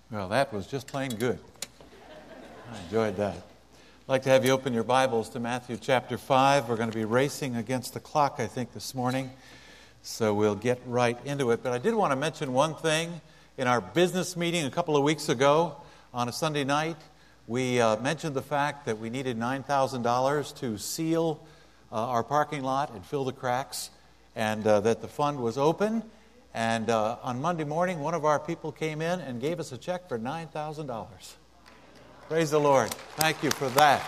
Well, that was just plain good. I enjoyed that. I'd like to have you open your Bibles to Matthew chapter 5. We're going to be racing against the clock, I think, this morning. So we'll get right into it. But I did want to mention one thing. In our business meeting a couple of weeks ago on a Sunday night, we mentioned the fact that we needed $9,000 to seal our parking lot and fill the cracks, and that the fund was open. And on Monday morning, one of our people came in and gave us a check for $9,000. Praise the Lord. Thank you for that.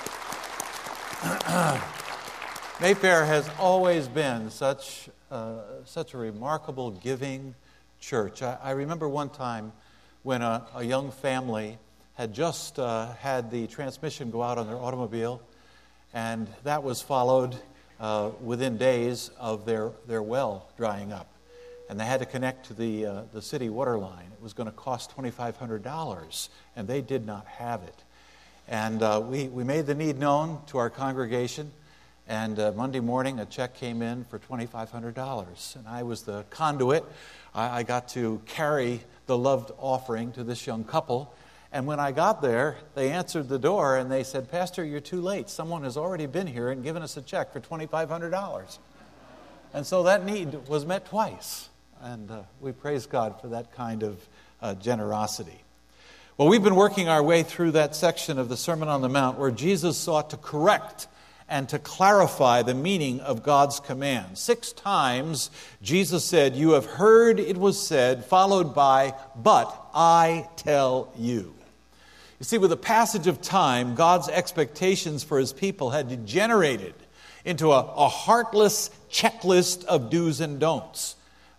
Mayfair has always been such a remarkable giving church. I remember one time when a young family had just had the transmission go out on their automobile, and that was followed within days of their well drying up. And they had to connect to the city water line. It was going to cost $2,500, and they did not have it. And we made the need known to our congregation, and Monday morning a check came in for $2,500. And I was the conduit. I got to carry the loved offering to this young couple. And when I got there, they answered the door, and they said, "Pastor, you're too late. Someone has already been here and given us a check for $2,500. And so that need was met twice. And we praise God for that kind of generosity. Well, we've been working our way through that section of the Sermon on the Mount where Jesus sought to correct and to clarify the meaning of God's command. 6 times Jesus said, "You have heard it was said," followed by, "But I tell you." You see, with the passage of time, God's expectations for His people had degenerated into a heartless checklist of do's and don'ts.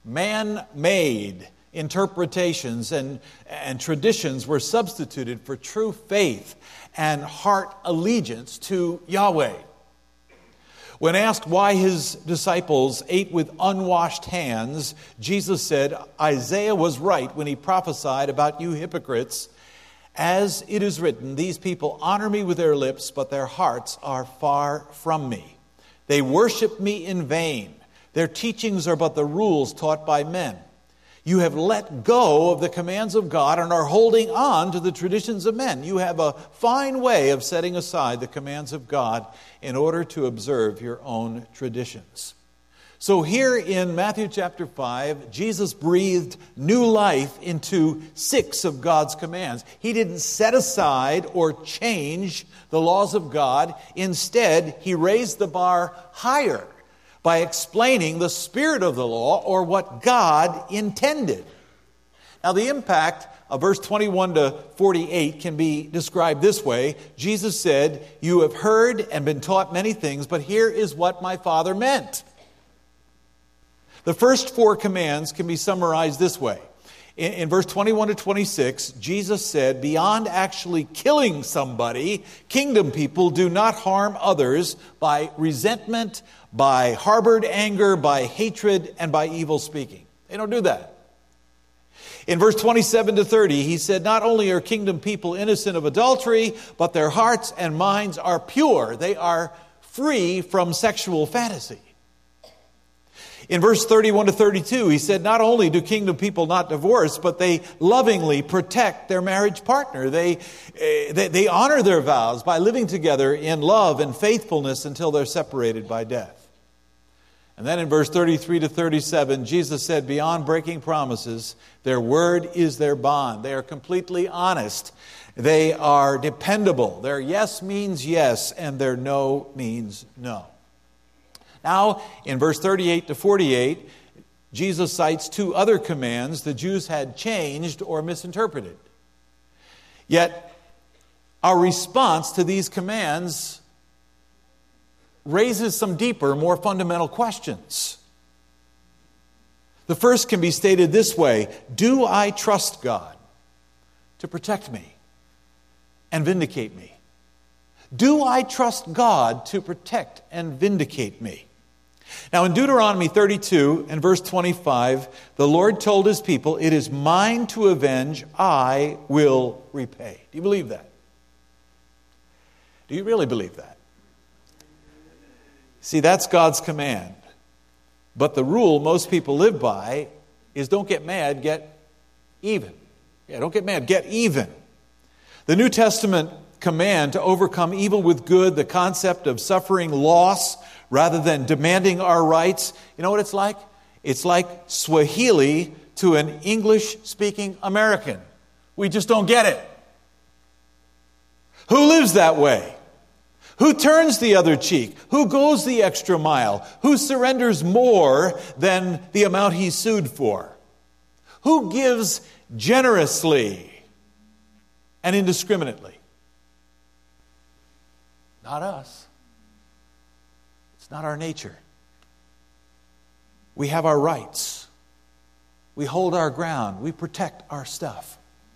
Man-made interpretations and traditions were substituted for true faith and heart allegiance to Yahweh. When asked why His disciples ate with unwashed hands, Jesus said, "Isaiah was right when he prophesied about you hypocrites. As it is written, these people honor me with their lips, but their hearts are far from me. They worship me in vain. Their teachings are but the rules taught by men. You have let go of the commands of God and are holding on to the traditions of men. You have a fine way of setting aside the commands of God in order to observe your own traditions." So here in Matthew chapter 5, Jesus breathed new life into 6 of God's commands. He didn't set aside or change the laws of God. Instead, He raised the bar higher by explaining the spirit of the law, or what God intended. Now, the impact of verse 21 to 48 can be described this way. Jesus said, "You have heard and been taught many things, but here is what my Father meant." The first 4 commands can be summarized this way. In verse 21 to 26, Jesus said, beyond actually killing somebody, kingdom people do not harm others by resentment, by harbored anger, by hatred, and by evil speaking. They don't do that. In verse 27 to 30, He said, not only are kingdom people innocent of adultery, but their hearts and minds are pure. They are free from sexual fantasy. In verse 31 to 32, He said, not only do kingdom people not divorce, but they lovingly protect their marriage partner. They honor their vows by living together in love and faithfulness until they're separated by death. And then in verse 33 to 37, Jesus said, beyond breaking promises, their word is their bond. They are completely honest. They are dependable. Their yes means yes, and their no means no. Now, in verse 38 to 48, Jesus cites 2 other commands the Jews had changed or misinterpreted. Yet, our response to these commands raises some deeper, more fundamental questions. The first can be stated this way: do I trust God to protect me and vindicate me? Do I trust God to protect and vindicate me? Now in Deuteronomy 32 and verse 25, the Lord told His people, "It is mine to avenge, I will repay." Do you believe that? Do you really believe that? See, that's God's command. But the rule most people live by is don't get mad, get even. Yeah, don't get mad. Get even. The New Testament command to overcome evil with good, the concept of suffering loss rather than demanding our rights. You know what it's like? It's like Swahili to an English-speaking American. We just don't get it. Who lives that way? Who turns the other cheek? Who goes the extra mile? Who surrenders more than the amount he's sued for? Who gives generously and indiscriminately? Not us. It's not our nature. We have our rights. We hold our ground. We protect our stuff.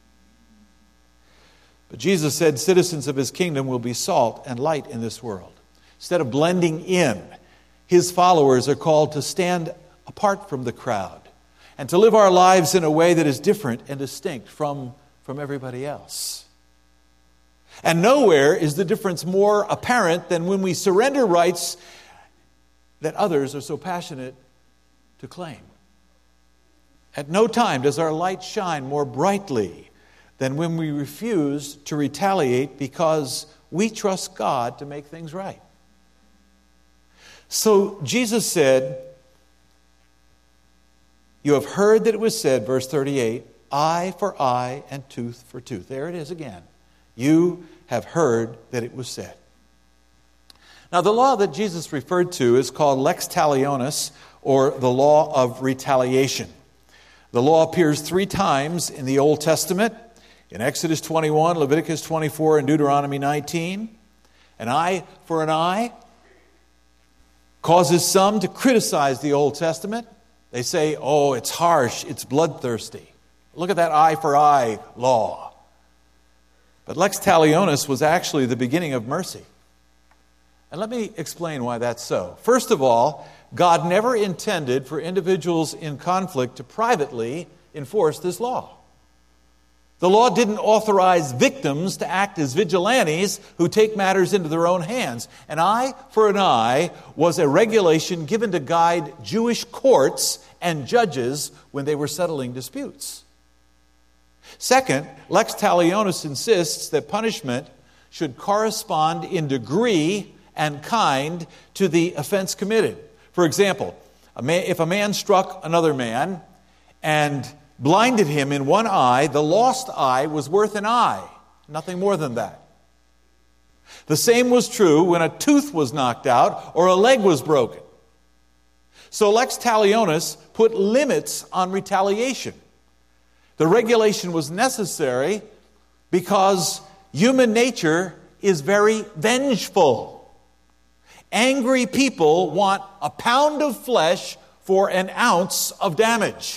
But Jesus said citizens of his kingdom will be salt and light in this world. Instead of blending in, his followers are called to stand apart from the crowd and to live our lives in a way that is different and distinct from everybody else. And nowhere is the difference more apparent than when we surrender rights that others are so passionate to claim. At no time does our light shine more brightly than when we refuse to retaliate because we trust God to make things right. So Jesus said, you have heard that it was said, verse 38, eye for eye and tooth for tooth. There it is again. You have heard that it was said. Now the law that Jesus referred to is called lex talionis, or the law of retaliation. The law appears 3 times in the Old Testament, in Exodus 21, Leviticus 24, and Deuteronomy 19. An eye for an eye causes some to criticize the Old Testament. They say, oh, it's harsh, it's bloodthirsty. Look at that eye for eye law. But lex talionis was actually the beginning of mercy. And let me explain why that's so. First of all, God never intended for individuals in conflict to privately enforce this law. The law didn't authorize victims to act as vigilantes who take matters into their own hands. An eye for an eye was a regulation given to guide Jewish courts and judges when they were settling disputes. Second, lex talionis insists that punishment should correspond in degree and kind to the offense committed. For example, if a man struck another man and blinded him in one eye, the lost eye was worth an eye, nothing more than that. The same was true when a tooth was knocked out or a leg was broken. So lex talionis put limits on retaliation. The regulation was necessary because human nature is very vengeful. Angry people want a pound of flesh for an ounce of damage.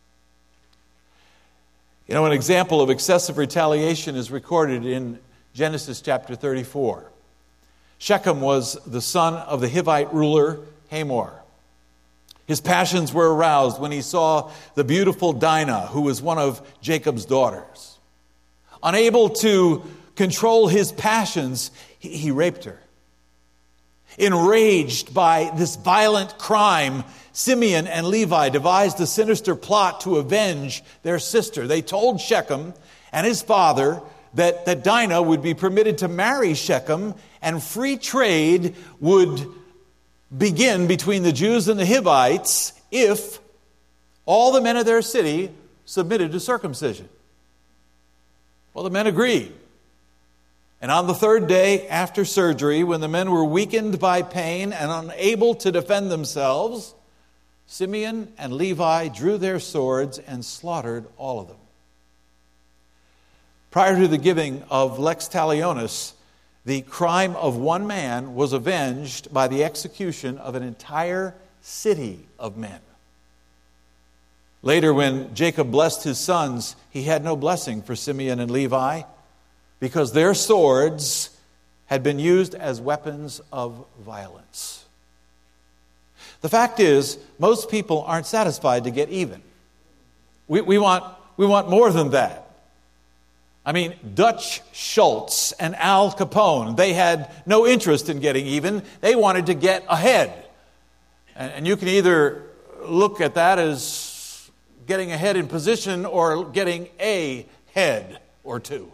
You know, an example of excessive retaliation is recorded in Genesis chapter 34. Shechem was the son of the Hivite ruler Hamor. His passions were aroused when he saw the beautiful Dinah, who was one of Jacob's daughters. Unable to control his passions, he raped her. Enraged by this violent crime, Simeon and Levi devised a sinister plot to avenge their sister. They told Shechem and his father that Dinah would be permitted to marry Shechem and free trade would begin between the Jews and the Hivites if all the men of their city submitted to circumcision. Well, the men agreed. And on the 3rd day after surgery, when the men were weakened by pain and unable to defend themselves, Simeon and Levi drew their swords and slaughtered all of them. Prior to the giving of lex talionis, the crime of one man was avenged by the execution of an entire city of men. Later, when Jacob blessed his sons, he had no blessing for Simeon and Levi, because their swords had been used as weapons of violence. The fact is, most people aren't satisfied to get even. We want more than that. I mean, Dutch Schultz and Al Capone, they had no interest in getting even. They wanted to get ahead. And you can either look at that as getting ahead in position or getting a head or two.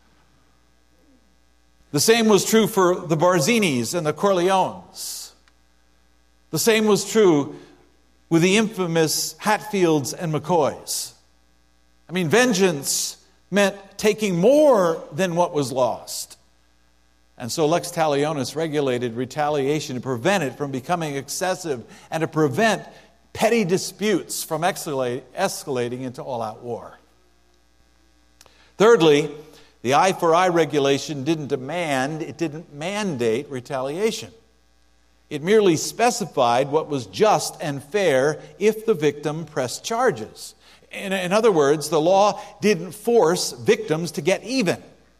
The same was true for the Barzinis and the Corleones. The same was true with the infamous Hatfields and McCoys. I mean, vengeance meant taking more than what was lost. And so Lex Talionis regulated retaliation to prevent it from becoming excessive and to prevent petty disputes from escalating into all-out war. Thirdly, the eye for eye regulation didn't mandate retaliation. It merely specified what was just and fair if the victim pressed charges. In other words, the law didn't force victims to get even.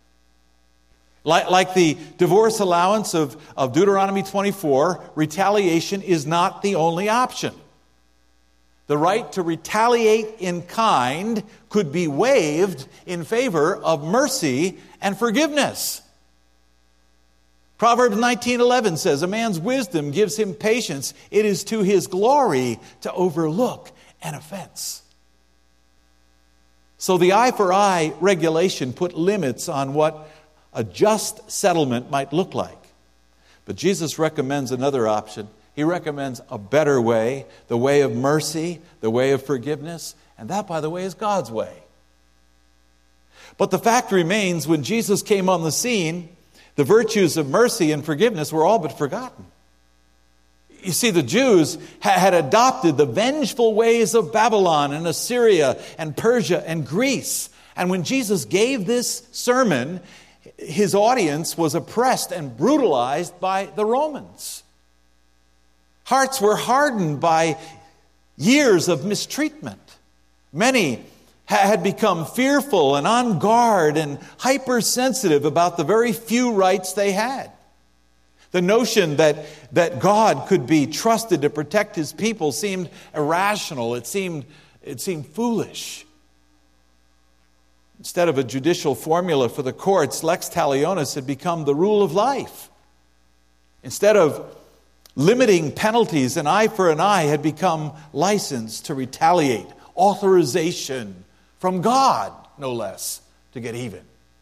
Like the divorce allowance of Deuteronomy 24, retaliation is not the only option. The right to retaliate in kind could be waived in favor of mercy and forgiveness. Proverbs 19:11 says, "A man's wisdom gives him patience. It is to his glory to overlook an offense." So the eye for eye regulation put limits on what a just settlement might look like. But Jesus recommends another option. He recommends a better way, the way of mercy, the way of forgiveness, and that, by the way, is God's way. But the fact remains, when Jesus came on the scene, the virtues of mercy and forgiveness were all but forgotten. You see, the Jews had adopted the vengeful ways of Babylon and Assyria and Persia and Greece. And when Jesus gave this sermon, his audience was oppressed and brutalized by the Romans. Hearts were hardened by years of mistreatment. Many had become fearful and on guard and hypersensitive about the very few rights they had. The notion that God could be trusted to protect his people seemed irrational. It seemed foolish. Instead of a judicial formula for the courts, lex talionis had become the rule of life. Instead of limiting penalties, an eye for an eye had become license to retaliate, authorization from God, no less, to get even.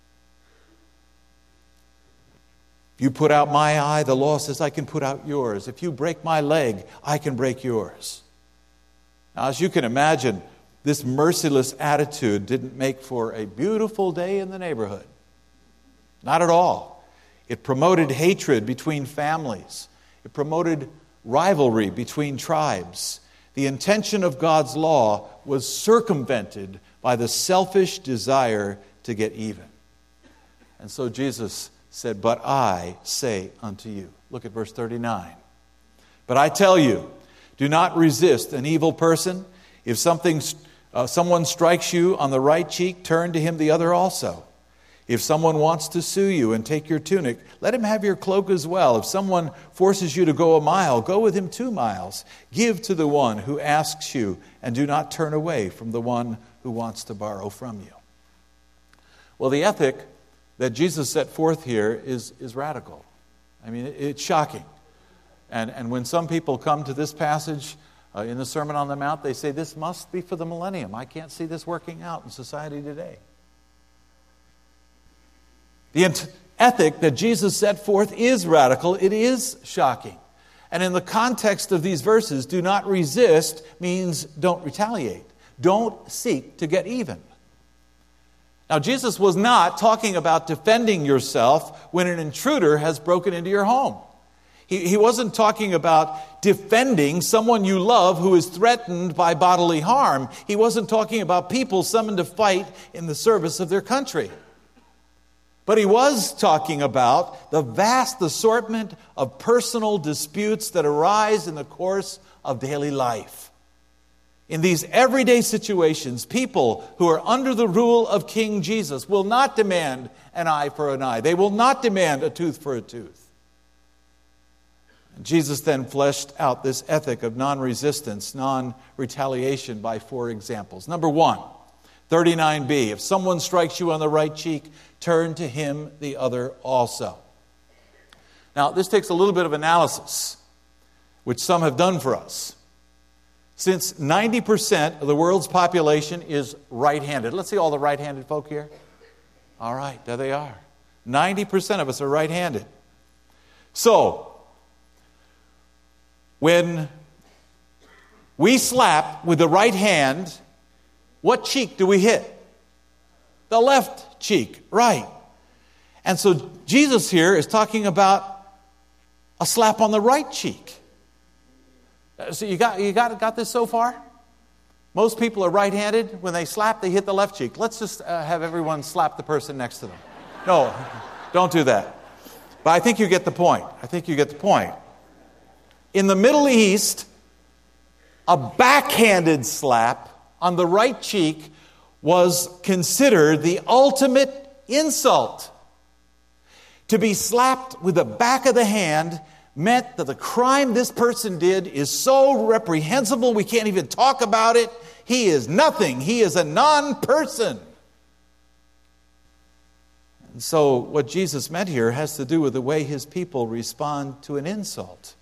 If you put out my eye, the law says I can put out yours. If you break my leg, I can break yours. Now, as you can imagine, this merciless attitude didn't make for a beautiful day in the neighborhood. Not at all. It promoted hatred between families. It promoted rivalry between tribes. The intention of God's law was circumvented by the selfish desire to get even. And so Jesus said, "But I say unto you." Look at verse 39. "But I tell you, do not resist an evil person. If someone strikes you on the right cheek, turn to him the other also. If someone wants to sue you and take your tunic, let him have your cloak as well. If someone forces you to go a mile, go with him 2 miles. Give to the one who asks you, and do not turn away from the one who wants to borrow from you." Well, the ethic that Jesus set forth here is radical. I mean, it's shocking. And when some people come to this passage in the Sermon on the Mount, they say, this must be for the millennium. I can't see this working out in society today. The ethic that Jesus set forth is radical. It is shocking. And in the context of these verses, do not resist means don't retaliate. Don't seek to get even. Now, Jesus was not talking about defending yourself when an intruder has broken into your home. He wasn't talking about defending someone you love who is threatened by bodily harm. He wasn't talking about people summoned to fight in the service of their country. But he was talking about the vast assortment of personal disputes that arise in the course of daily life. In these everyday situations, people who are under the rule of King Jesus will not demand an eye for an eye. They will not demand a tooth for a tooth. And Jesus then fleshed out this ethic of non-resistance, non-retaliation by 4 examples. Number 1, 39b, if someone strikes you on the right cheek, turn to him the other also. Now, this takes a little bit of analysis, which some have done for us. since 90% of the world's population is right-handed. Let's see all the right-handed folk here. All right, there they are. 90% of us are right-handed. So, when we slap with the right hand, what cheek do we hit? The left cheek, right. And so Jesus here is talking about a slap on the right cheek. So you got this so far? Most people are right-handed. When they slap, they hit the left cheek. Let's just have everyone slap the person next to them. No, don't do that. But I think you get the point. In the Middle East, a backhanded slap on the right cheek was considered the ultimate insult. To be slapped with the back of the hand meant that the crime this person did is so reprehensible we can't even talk about it. He is nothing. He is a non-person. And so what Jesus meant here has to do with the way his people respond to an insult.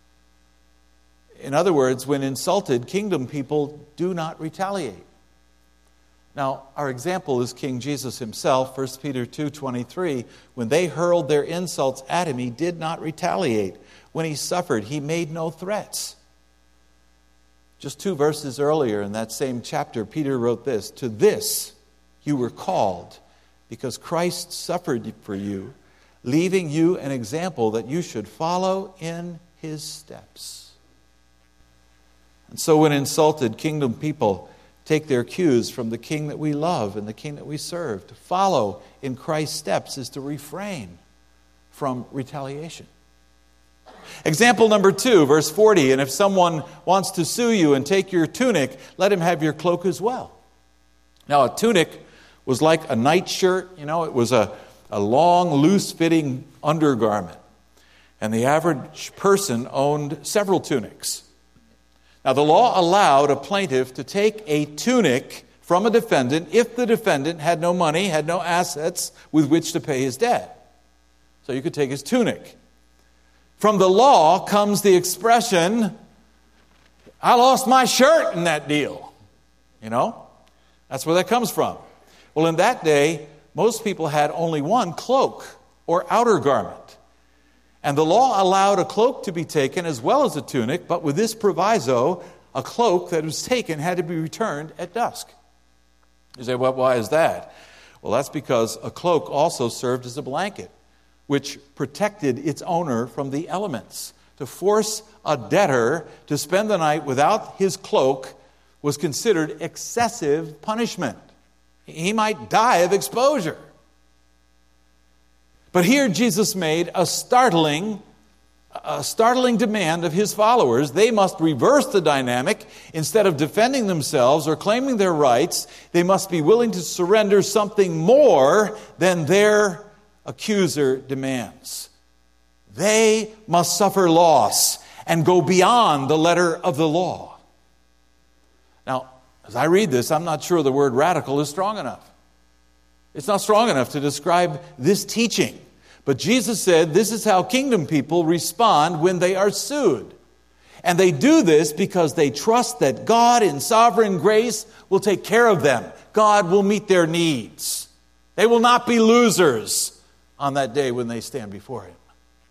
In other words, when insulted, kingdom people do not retaliate. Now, our example is King Jesus himself, 1 Peter 2:23. When they hurled their insults at him, he did not retaliate. When he suffered, he made no threats. Just 2 verses earlier in that same chapter, Peter wrote this, "To this you were called, because Christ suffered for you, leaving you an example that you should follow in his steps." And so when insulted, kingdom people take their cues from the King that we love and the King that we serve. To follow in Christ's steps is to refrain from retaliation. Example number 2, verse 40, "And if someone wants to sue you and take your tunic, let him have your cloak as well." Now, a tunic was like a nightshirt. It was a long, loose-fitting undergarment. And the average person owned several tunics. Now, the law allowed a plaintiff to take a tunic from a defendant if the defendant had no money, had no assets with which to pay his debt. So you could take his tunic. From the law comes the expression, "I lost my shirt in that deal." That's where that comes from. Well, in that day, most people had only one cloak or outer garment. And the law allowed a cloak to be taken as well as a tunic, but with this proviso, a cloak that was taken had to be returned at dusk. You say, well, why is that? Well, that's because a cloak also served as a blanket, which protected its owner from the elements. To force a debtor to spend the night without his cloak was considered excessive punishment. He might die of exposure. But here Jesus made a startling demand of his followers. They must reverse the dynamic. Instead of defending themselves or claiming their rights, they must be willing to surrender something more than their accuser demands. They must suffer loss and go beyond the letter of the law. Now, as I read this, I'm not sure the word radical is strong enough. It's not strong enough to describe this teaching. But Jesus said this is how kingdom people respond when they are sued. And they do this because they trust that God in sovereign grace will take care of them. God will meet their needs. They will not be losers on that day when they stand before him.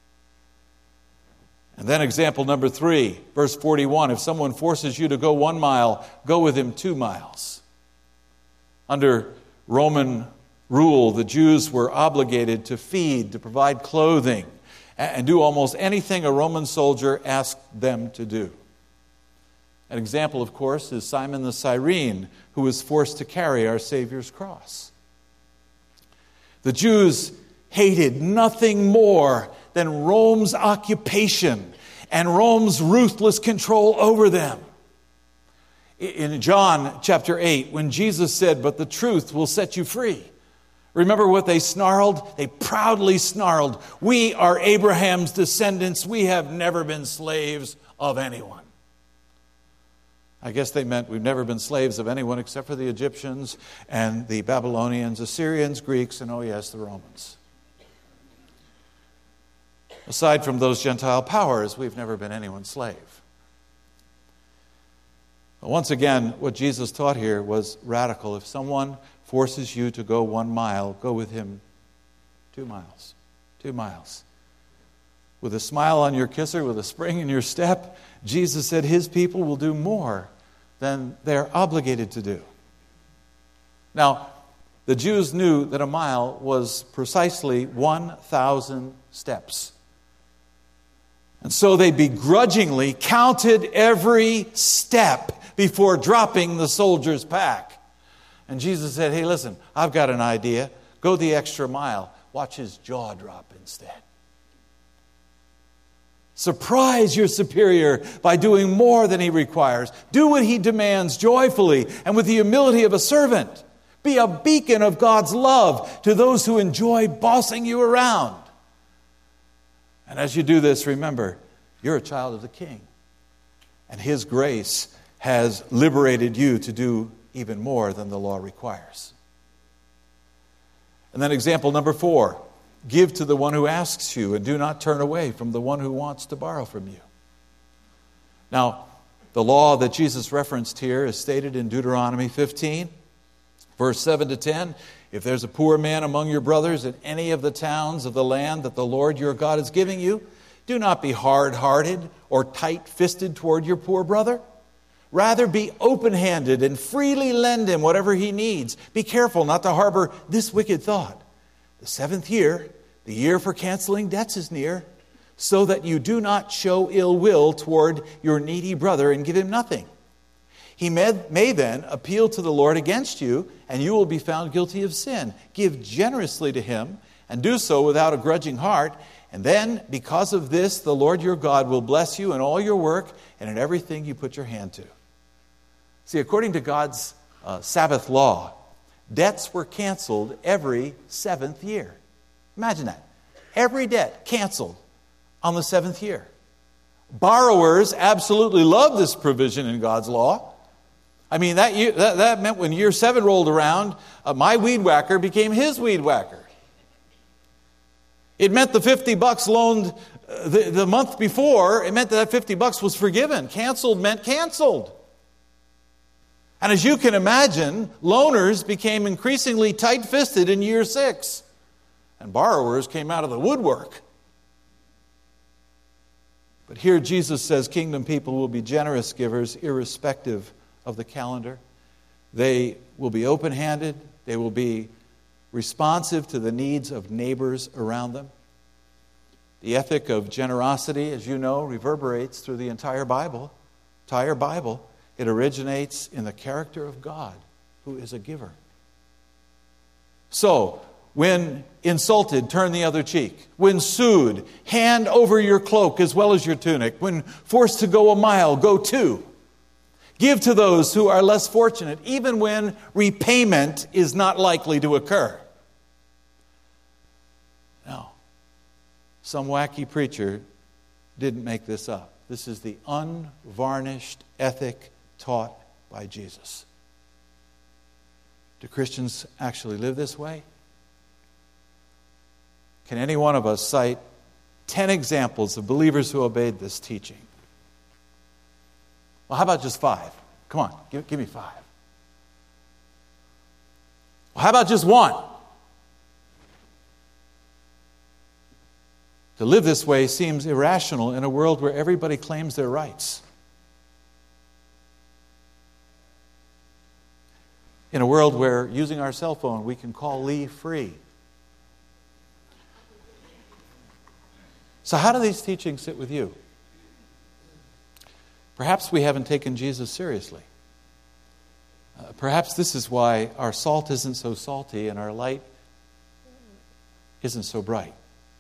And then example number 3, verse 41. If someone forces you to go 1 mile, go with him 2 miles. Under Roman rule, the Jews were obligated to feed, to provide clothing, and do almost anything a Roman soldier asked them to do. An example, of course, is Simon the Cyrene, who was forced to carry our Savior's cross. The Jews hated nothing more than Rome's occupation and Rome's ruthless control over them. In John chapter 8, when Jesus said, "But the truth will set you free," remember what they snarled? They proudly snarled, "We are Abraham's descendants. We have never been slaves of anyone." I guess they meant we've never been slaves of anyone except for the Egyptians and the Babylonians, Assyrians, Greeks, and oh yes, the Romans. Aside from those Gentile powers, we've never been anyone's slave. Once again, what Jesus taught here was radical. If someone forces you to go 1 mile, go with him 2 miles. 2 miles. With a smile on your kisser, with a spring in your step, Jesus said his people will do more than they're obligated to do. Now, the Jews knew that a mile was precisely 1,000 steps. And so they begrudgingly counted every step before dropping the soldier's pack. And Jesus said, hey, listen, I've got an idea. Go the extra mile. Watch his jaw drop instead. Surprise your superior by doing more than he requires. Do what he demands joyfully and with the humility of a servant. Be a beacon of God's love to those who enjoy bossing you around. And as you do this, remember, you're a child of the King. And his grace has liberated you to do even more than the law requires. And then example number 4. Give to the one who asks you, and do not turn away from the one who wants to borrow from you. Now, the law that Jesus referenced here is stated in Deuteronomy 15, verse 7 to 10. If there's a poor man among your brothers in any of the towns of the land that the Lord your God is giving you, do not be hard-hearted or tight-fisted toward your poor brother. Rather, be open-handed and freely lend him whatever he needs. Be careful not to harbor this wicked thought. The 7th year, the year for canceling debts, is near, so that you do not show ill will toward your needy brother and give him nothing. He may then appeal to the Lord against you, and you will be found guilty of sin. Give generously to him, and do so without a grudging heart. And then, because of this, the Lord your God will bless you in all your work and in everything you put your hand to. See, according to God's Sabbath law, debts were canceled every 7th year. Imagine that. Every debt canceled on the 7th year. Borrowers absolutely loved this provision in God's law. I mean, that meant when year 7 rolled around, my weed whacker became his weed whacker. It meant the $50 loaned the month before, it meant that $50 was forgiven. Canceled meant canceled. And as you can imagine, loaners became increasingly tight-fisted in year 6. And borrowers came out of the woodwork. But here Jesus says kingdom people will be generous givers irrespective of the calendar. They will be open-handed. They will be responsive to the needs of neighbors around them. The ethic of generosity, as you know, reverberates through the entire Bible. It originates in the character of God, who is a giver. So, when insulted, turn the other cheek. When sued, hand over your cloak as well as your tunic. When forced to go a mile, go 2. Give to those who are less fortunate, even when repayment is not likely to occur. Now, some wacky preacher didn't make this up. This is the unvarnished ethic taught by Jesus. Do Christians actually live this way? Can any one of us cite 10 examples of believers who obeyed this teaching? Well, how about just 5? Come on, give me 5. Well, how about just 1? To live this way seems irrational in a world where everybody claims their rights. In a world where, using our cell phone, we can call Lee free. So how do these teachings sit with you? Perhaps we haven't taken Jesus seriously. Perhaps this is why our salt isn't so salty and our light isn't so bright.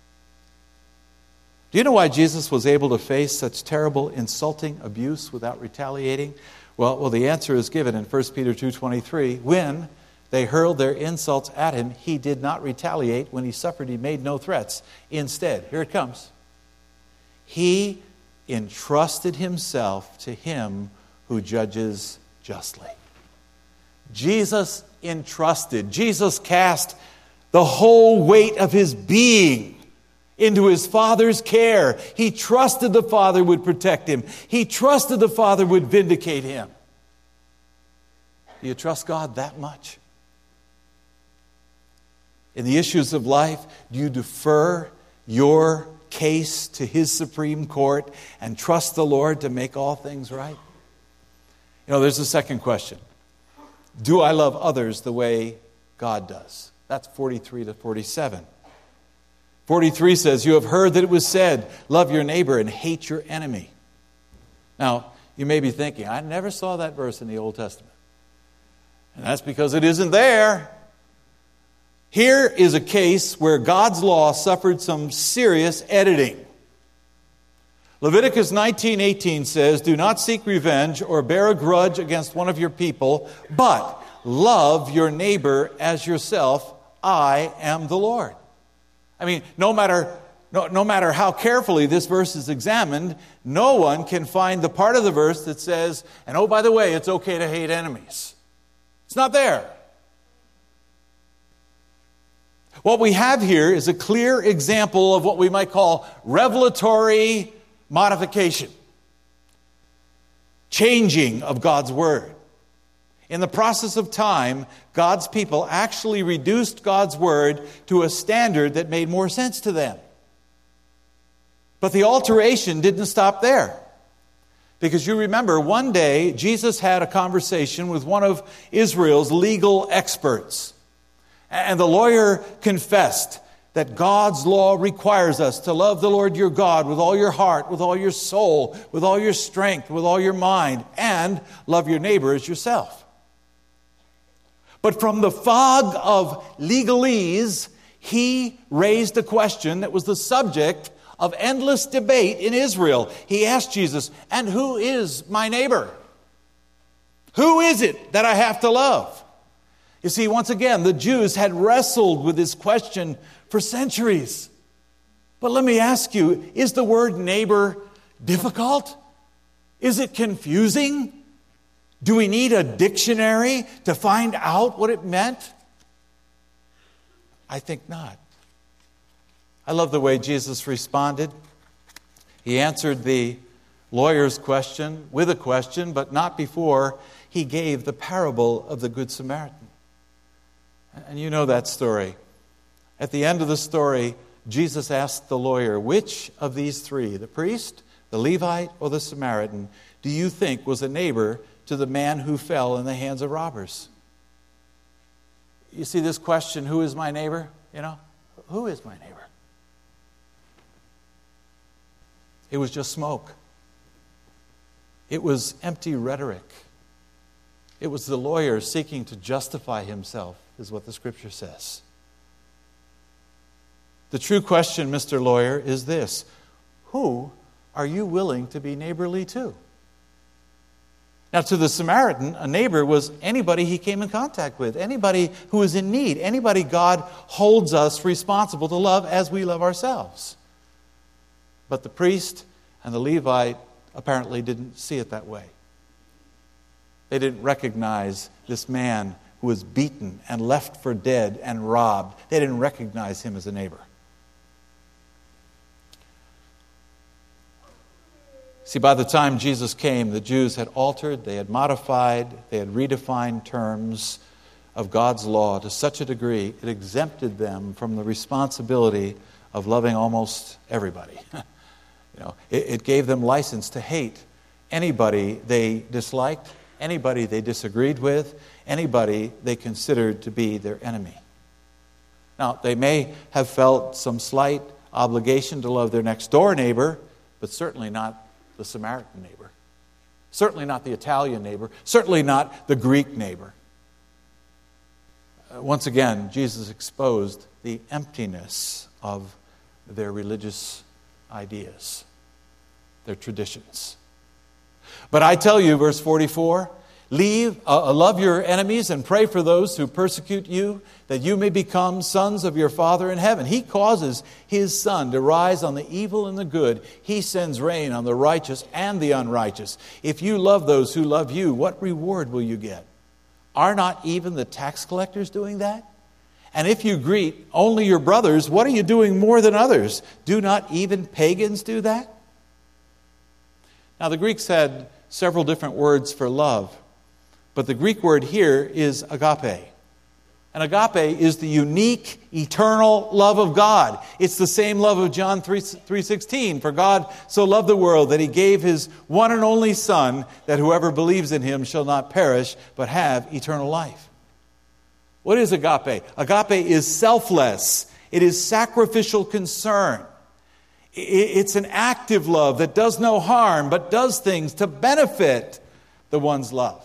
Do you know why Jesus was able to face such terrible, insulting abuse without retaliating? Well, the answer is given in 1 Peter 2:23. When they hurled their insults at him, he did not retaliate. When he suffered, he made no threats. Instead, here it comes. He entrusted himself to him who judges justly. Jesus cast the whole weight of his being into his Father's care. He trusted the Father would protect him. He trusted the Father would vindicate him. Do you trust God that much? In the issues of life, do you defer your case to His Supreme Court and trust the Lord to make all things right? You know, there's a second question. Do I love others the way God does? That's 43 to 47. 43 says, you have heard that it was said, love your neighbor and hate your enemy. Now, you may be thinking, I never saw that verse in the Old Testament. And that's because it isn't there. Here is a case where God's law suffered some serious editing. Leviticus 19:18 says, do not seek revenge or bear a grudge against one of your people, but love your neighbor as yourself. I am the Lord. I mean, no matter how carefully this verse is examined, no one can find the part of the verse that says, and oh, by the way, it's okay to hate enemies. It's not there. What we have here is a clear example of what we might call revelatory modification. Changing of God's Word. In the process of time, God's people actually reduced God's Word to a standard that made more sense to them. But the alteration didn't stop there. Because you remember, one day, Jesus had a conversation with one of Israel's legal experts. And the lawyer confessed that God's law requires us to love the Lord your God with all your heart, with all your soul, with all your strength, with all your mind, and love your neighbor as yourself. But from the fog of legalese, he raised a question that was the subject of endless debate in Israel. He asked Jesus, and who is my neighbor? Who is it that I have to love? You see, once again, the Jews had wrestled with this question for centuries. But let me ask you, is the word neighbor difficult? Is it confusing? Do we need a dictionary to find out what it meant? I think not. I love the way Jesus responded. He answered the lawyer's question with a question, but not before he gave the parable of the Good Samaritan. And you know that story. At the end of the story, Jesus asked the lawyer, which of these three, the priest, the Levite, or the Samaritan, do you think was a neighbor to the man who fell in the hands of robbers? You see this question, who is my neighbor? You know, who is my neighbor? It was just smoke. It was empty rhetoric. It was the lawyer seeking to justify himself, is what the Scripture says. The true question, Mr. Lawyer, is this: who are you willing to be neighborly to? Now, to the Samaritan, a neighbor was anybody he came in contact with, anybody who was in need, anybody God holds us responsible to love as we love ourselves. But the priest and the Levite apparently didn't see it that way. They didn't recognize this man who was beaten and left for dead and robbed. They didn't recognize him as a neighbor. See, by the time Jesus came, the Jews had altered, they had modified, they had redefined terms of God's law to such a degree it exempted them from the responsibility of loving almost everybody. It gave them license to hate anybody they disliked, anybody they disagreed with, anybody they considered to be their enemy. Now, they may have felt some slight obligation to love their next door neighbor, but certainly not the Samaritan neighbor. Certainly not the Italian neighbor. Certainly not the Greek neighbor. Once again, Jesus exposed the emptiness of their religious ideas, their traditions. But I tell you, verse 44, love your enemies and pray for those who persecute you, that you may become sons of your Father in heaven. He causes His sun to rise on the evil and the good. He sends rain on the righteous and the unrighteous. If you love those who love you, what reward will you get? Are not even the tax collectors doing that? And if you greet only your brothers, what are you doing more than others? Do not even pagans do that? Now, the Greeks had several different words for love. But the Greek word here is agape. And agape is the unique, eternal love of God. It's the same love of John 3:16. For God so loved the world that He gave His one and only Son, that whoever believes in Him shall not perish, but have eternal life. What is agape? Agape is selfless. It is sacrificial concern. It's an active love that does no harm, but does things to benefit the ones loved.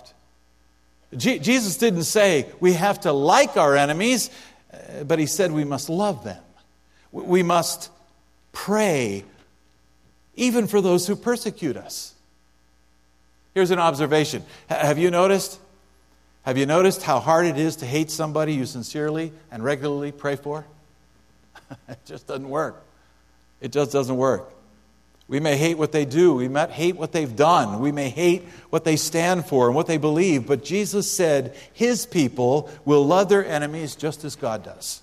Jesus didn't say we have to like our enemies, but He said we must love them. We must pray even for those who persecute us. Here's an observation. Have you noticed how hard it is to hate somebody you sincerely and regularly pray for? It just doesn't work. It just doesn't work. We may hate what they do. We might hate what they've done. We may hate what they stand for and what they believe. But Jesus said His people will love their enemies just as God does.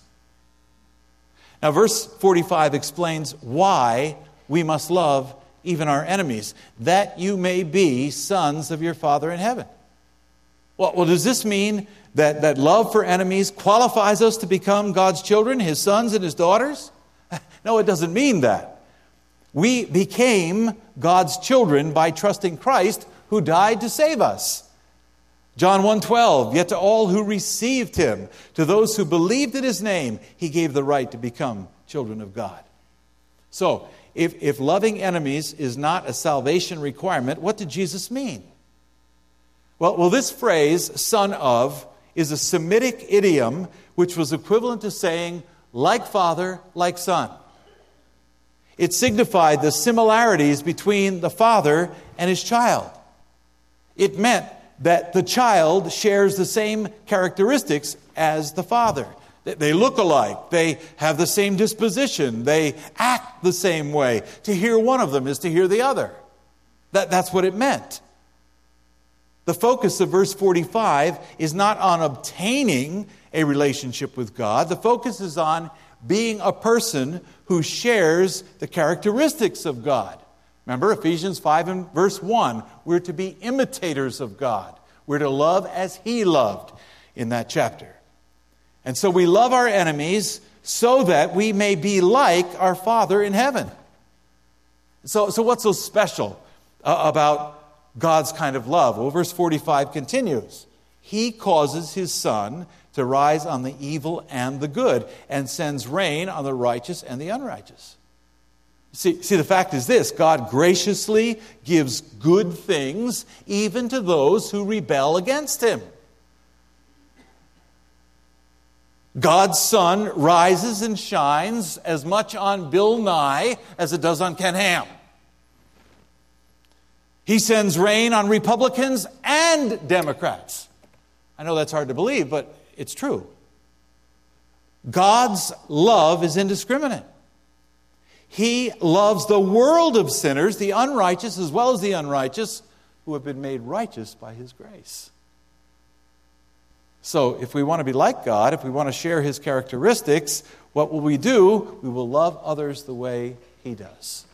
Now, verse 45 explains why we must love even our enemies, that you may be sons of your Father in heaven. Well, does this mean that love for enemies qualifies us to become God's children, His sons and His daughters? No, it doesn't mean that. We became God's children by trusting Christ, who died to save us. John 1:12, yet to all who received Him, to those who believed in His name, He gave the right to become children of God. So, if loving enemies is not a salvation requirement, what did Jesus mean? Well, this phrase, son of, is a Semitic idiom which was equivalent to saying, like father, like son. It signified the similarities between the father and his child. It meant that the child shares the same characteristics as the father. They look alike. They have the same disposition. They act the same way. To hear one of them is to hear the other. That's what it meant. The focus of verse 45 is not on obtaining a relationship with God. The focus is on being a person who shares the characteristics of God. Remember Ephesians 5 and verse 1, we're to be imitators of God. We're to love as He loved in that chapter. And so we love our enemies so that we may be like our Father in heaven. So what's so special about God's kind of love? Well, verse 45 continues. He causes His sun to rise on the evil and the good, and sends rain on the righteous and the unrighteous. See, the fact is this: God graciously gives good things even to those who rebel against Him. God's sun rises and shines as much on Bill Nye as it does on Ken Ham. He sends rain on Republicans and Democrats. I know that's hard to believe, but it's true. God's love is indiscriminate. He loves the world of sinners, the unrighteous as well as the unrighteous, who have been made righteous by His grace. So if we want to be like God, if we want to share His characteristics, what will we do? We will love others the way He does.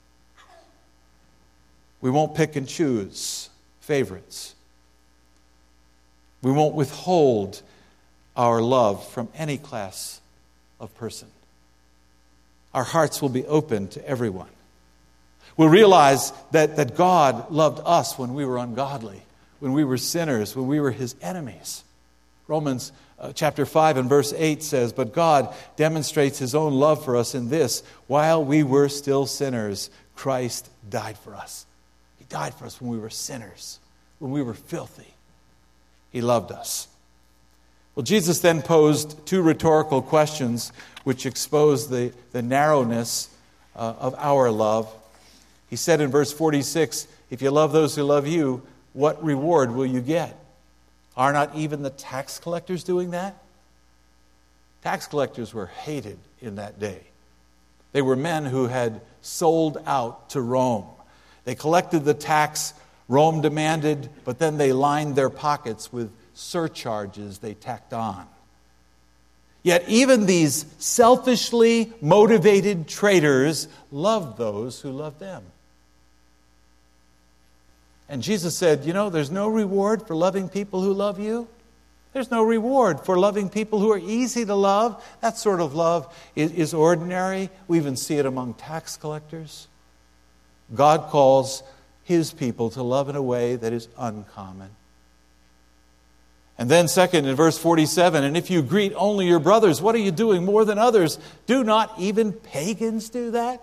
We won't pick and choose favorites. We won't withhold our love from any class of person. Our hearts will be open to everyone. We'll realize that God loved us when we were ungodly, when we were sinners, when we were His enemies. Romans chapter 5 and verse 8 says, but God demonstrates His own love for us in this: while we were still sinners, Christ died for us. He died for us when we were sinners, when we were filthy. He loved us. Well, Jesus then posed two rhetorical questions which expose the narrowness of our love. He said in verse 46, if you love those who love you, what reward will you get? Are not even the tax collectors doing that? Tax collectors were hated in that day. They were men who had sold out to Rome. They collected the tax Rome demanded, but then they lined their pockets with surcharges they tacked on. Yet even these selfishly motivated traitors loved those who loved them. And Jesus said, there's no reward for loving people who love you. There's no reward for loving people who are easy to love. That sort of love is ordinary. We even see it among tax collectors. God calls His people to love in a way that is uncommon. And then second, in verse 47, and if you greet only your brothers, what are you doing more than others? Do not even pagans do that?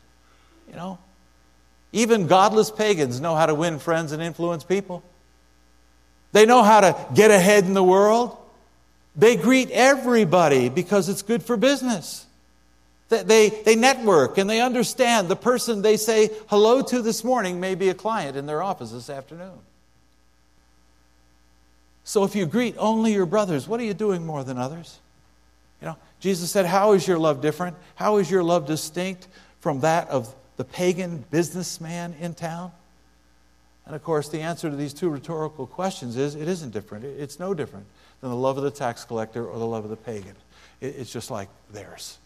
Even godless pagans know how to win friends and influence people. They know how to get ahead in the world. They greet everybody because it's good for business. They network and they understand the person they say hello to this morning may be a client in their office this afternoon. So if you greet only your brothers, what are you doing more than others? Jesus said, how is your love different? How is your love distinct from that of the pagan businessman in town? And of course, the answer to these two rhetorical questions is it isn't different. It's no different than the love of the tax collector or the love of the pagan. It's just like theirs.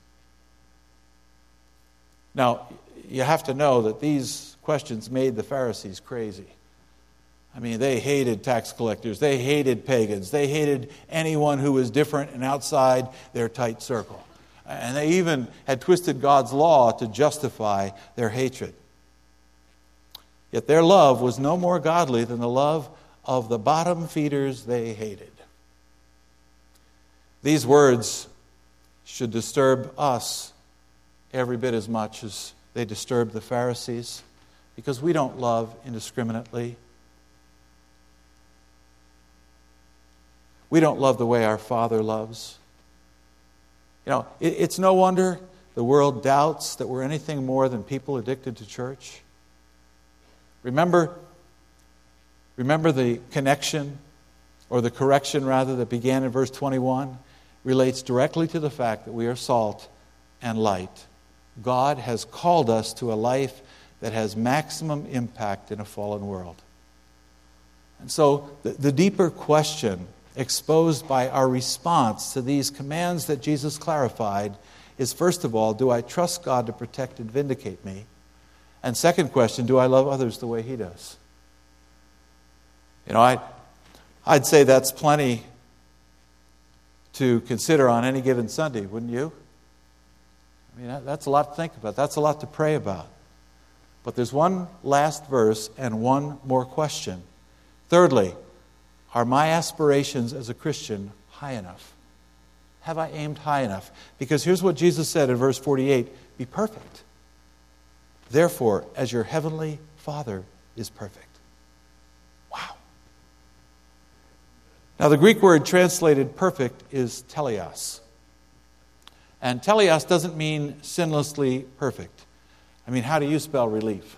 Now, you have to know that these questions made the Pharisees crazy. They hated tax collectors. They hated pagans. They hated anyone who was different and outside their tight circle. And they even had twisted God's law to justify their hatred. Yet their love was no more godly than the love of the bottom feeders they hated. These words should disturb us every bit as much as they disturbed the Pharisees, because we don't love indiscriminately. We don't love the way our Father loves. It's no wonder the world doubts that we're anything more than people addicted to church. Remember the connection, or the correction rather, that began in verse 21 relates directly to the fact that we are salt and light. God has called us to a life that has maximum impact in a fallen world. And so the deeper question exposed by our response to these commands that Jesus clarified is, first of all, do I trust God to protect and vindicate me? And second question, do I love others the way He does? I'd say that's plenty to consider on any given Sunday, wouldn't you? That's a lot to think about. That's a lot to pray about. But there's one last verse and one more question. Thirdly, are my aspirations as a Christian high enough? Have I aimed high enough? Because here's what Jesus said in verse 48, be perfect. Therefore, as your heavenly Father is perfect. Wow. Now the Greek word translated perfect is teleos. And teleos doesn't mean sinlessly perfect. How do you spell relief?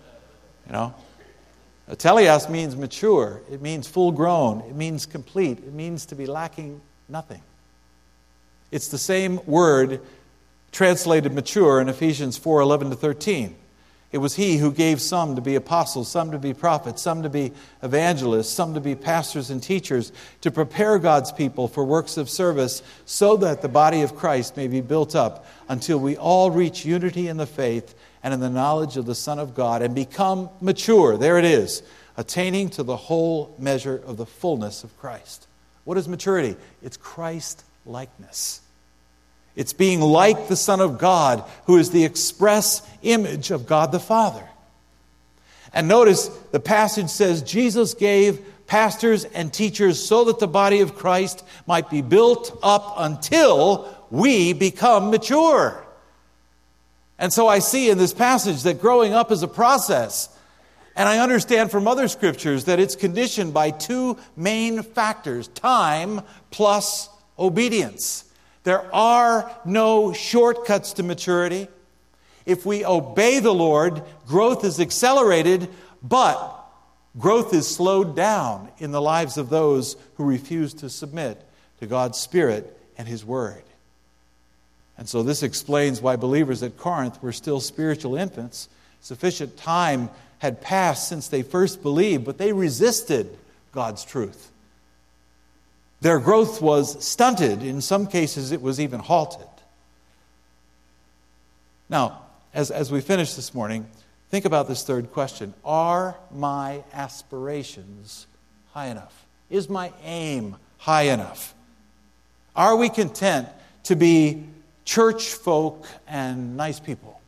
Teleos means mature. It means full grown. It means complete. It means to be lacking nothing. It's the same word translated mature in Ephesians 4:11-13. It was He who gave some to be apostles, some to be prophets, some to be evangelists, some to be pastors and teachers, to prepare God's people for works of service, so that the body of Christ may be built up until we all reach unity in the faith and in the knowledge of the Son of God and become mature. There it is, attaining to the whole measure of the fullness of Christ. What is maturity? It's Christ-likeness. It's being like the Son of God, who is the express image of God the Father. And notice the passage says Jesus gave pastors and teachers so that the body of Christ might be built up until we become mature. And so I see in this passage that growing up is a process. And I understand from other scriptures that it's conditioned by two main factors: time plus obedience. There are no shortcuts to maturity. If we obey the Lord, growth is accelerated, but growth is slowed down in the lives of those who refuse to submit to God's Spirit and His Word. And so this explains why believers at Corinth were still spiritual infants. Sufficient time had passed since they first believed, but they resisted God's truth. Their growth was stunted. In some cases, it was even halted. Now, as we finish this morning, think about this third question. Are my aspirations high enough? Is my aim high enough? Are we content to be church folk and nice people?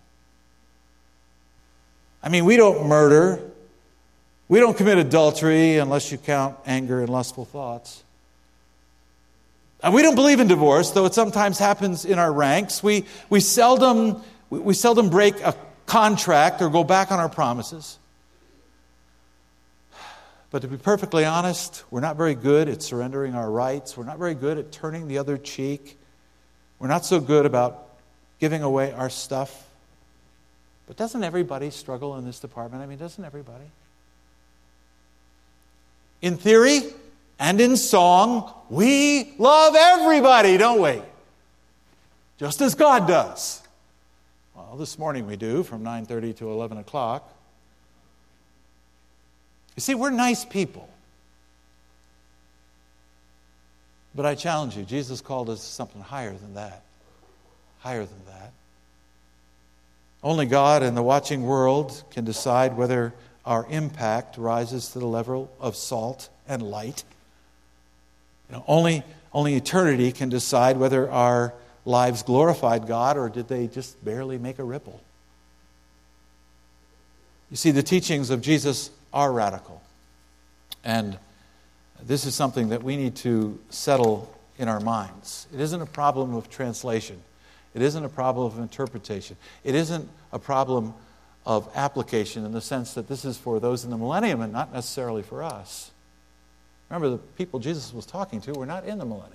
I mean, we don't murder. We don't commit adultery unless you count anger and lustful thoughts. And we don't believe in divorce, though it sometimes happens in our ranks. We seldom break a contract or go back on our promises. But to be perfectly honest, we're not very good at surrendering our rights. We're not very good at turning the other cheek. We're not so good about giving away our stuff. But doesn't everybody struggle in this department? I mean, doesn't everybody? In theory and in song, we love everybody, don't we? Just as God does. Well, this morning we do, from 9:30 to 11 o'clock. You see, we're nice people. But I challenge you, Jesus called us to something higher than that. Higher than that. Only God and the watching world can decide whether our impact rises to the level of salt and light. Only eternity can decide whether our lives glorified God or did they just barely make a ripple. You see, the teachings of Jesus are radical. And this is something that we need to settle in our minds. It isn't a problem of translation. It isn't a problem of interpretation. It isn't a problem of application in the sense that this is for those in the millennium and not necessarily for us. Remember, the people Jesus was talking to were not in the millennium.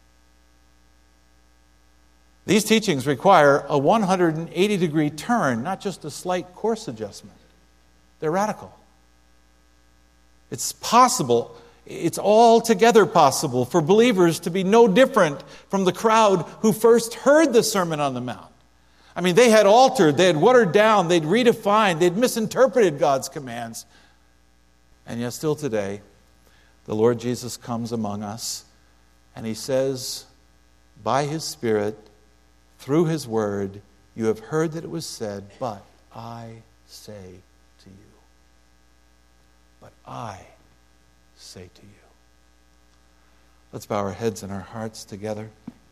These teachings require a 180-degree turn, not just a slight course adjustment. They're radical. It's possible, it's altogether possible for believers to be no different from the crowd who first heard the Sermon on the Mount. I mean, they had altered, they had watered down, they'd redefined, they'd misinterpreted God's commands. And yet still today, the Lord Jesus comes among us and He says, by His Spirit, through His Word, you have heard that it was said, but I say to you. But I say to you. Let's bow our heads and our hearts together.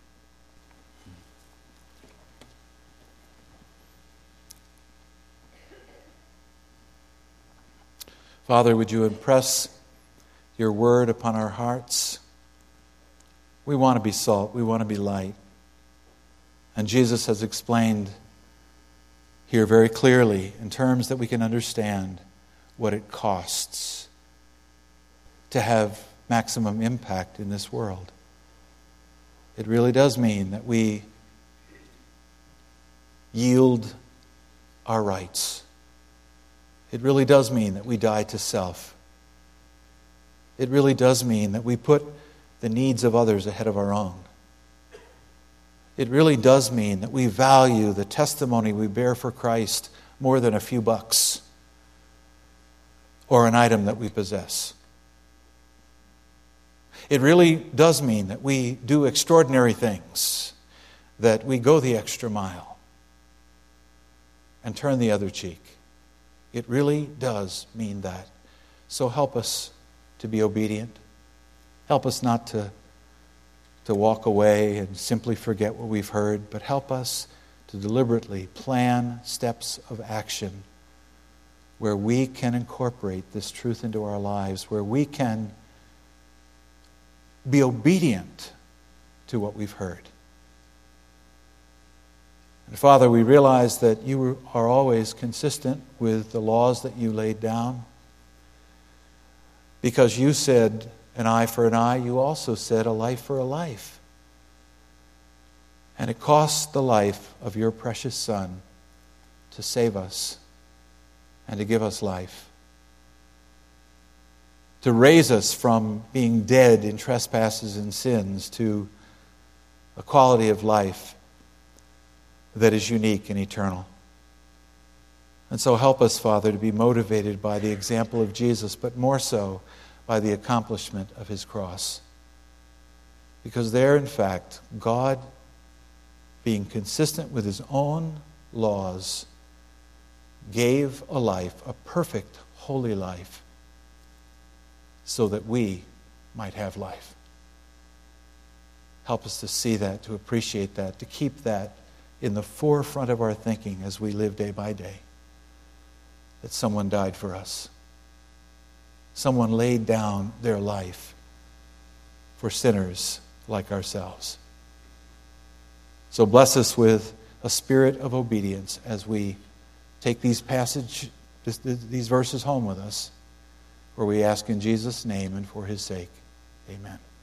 Father, would you impress your word upon our hearts? We want to be salt. We want to be light. And Jesus has explained here very clearly in terms that we can understand what it costs to have maximum impact in this world. It really does mean that we yield our rights. It really does mean that we die to self. It really does mean that we put the needs of others ahead of our own. It really does mean that we value the testimony we bear for Christ more than a few bucks or an item that we possess. It really does mean that we do extraordinary things, that we go the extra mile and turn the other cheek. It really does mean that. So help us to be obedient. Help us not to walk away and simply forget what we've heard, but help us to deliberately plan steps of action where we can incorporate this truth into our lives, where we can be obedient to what we've heard. And Father, we realize that you are always consistent with the laws that you laid down. Because you said an eye for an eye, you also said a life for a life. And it cost the life of your precious Son to save us and to give us life. To raise us from being dead in trespasses and sins to a quality of life that is unique and eternal. And so help us, Father, to be motivated by the example of Jesus, but more so by the accomplishment of His cross. Because there, in fact, God, being consistent with His own laws, gave a life, a perfect, holy life, so that we might have life. Help us to see that, to appreciate that, to keep that in the forefront of our thinking as we live day by day. That someone died for us. Someone laid down their life for sinners like ourselves. So bless us with a spirit of obedience as we take these verses home with us, where we ask in Jesus' name and for His sake. Amen.